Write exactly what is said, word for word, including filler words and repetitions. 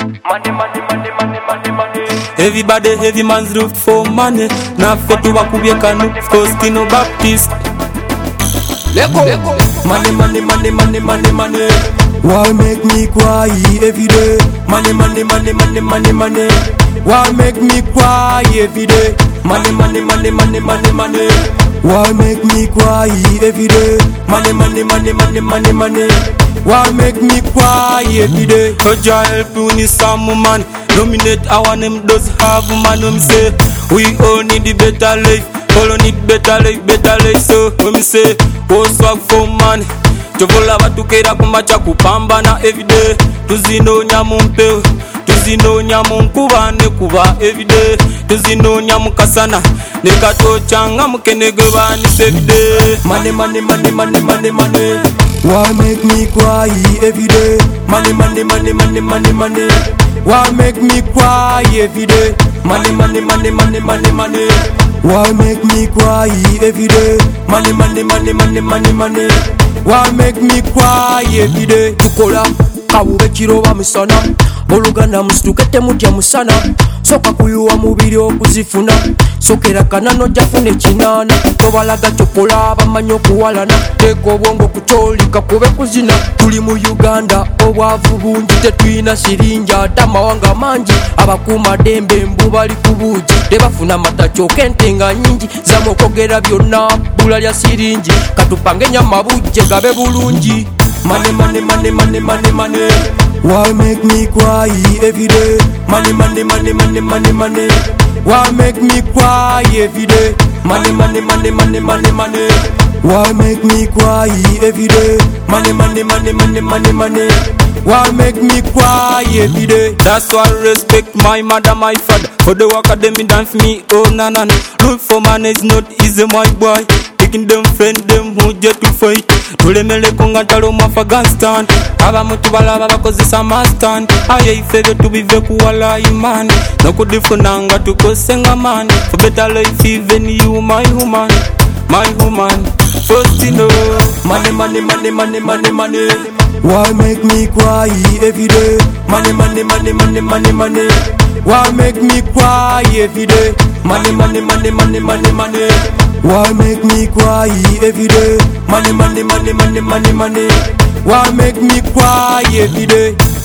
Money, money, money, money, money, money. Everybody, heavy man's look for money. Na fetu wakubye kanu, Faustino Baptist. Lego, Lego. Money, money, money, money, money, money. Why make me cry every day? Money, money, money, money, money, money. Why make me cry every day? Money, money, money, money, money, money. Why make me cry every day? Money, money, money, money, money, money. Why make me cry every day? Oja help you need some man. Nominate our name does have man. When me say we all need the better life. All need better life, better life. So when me say go swag for man. Jovola batukera kumacha kupambana everyday. Tuzinonya mumpeo, tuzinonya munkuba ne kuba everyday. Tuzinonya mukasana nekatochanga mukenege bani everyday. Money, money, money, money, money, money. Why make me cry every day? Money, money, money, money, money, money. Why make me cry every day? Money, money, money, money, money, money. Why make me cry every day? Money, money, money, money, money, money. Why make me cry every day? Tukola kawube kiroba misana oluganda musitukete mutya musana soka kuyuwa mubiri okuzifuna sokera kanano jafune kinana tobalaga chokola bamanyi okuwalana teka obwongo kutolika kube kuzina tuli mu Uganda obwavu bungi tetuyina sirinja ate amawanga mangi abakuuma dembe mbu bali ku buugi tebafuna mata kyoka entenga nyingi zamokogera byonna bula lya siringi katupange ennyama bujje gabe bulungi. Money, money, money, money, money, money. Why make me cry every day? Money, money, money, money, money, money. Why make me cry every day? Money, money, money, money, money, money. Why make me cry every day? Money, money, money, money, money, money. Why make me cry every day? That's why I respect my mother, my father. For the work of them done for me, oh na na na. Look for money is not easy, my boy. Taking them friend them who just to fight. Tulemele konga talo mu Afghanistan. Aba mutu balaba bakozesa mastan. Aye ifebe tubive kuwala imani. Nokudifunanga tukosenga mani. For better life even you my human. My human. Faustino. Money, money, money, money, money, money. Why make me cry every day? Money, money, money, money, money, money. Why make me cry every day? Money, money, money, money, money, money. Why make me cry every day? Money, money, money, money, money, money. Why make me cry every day?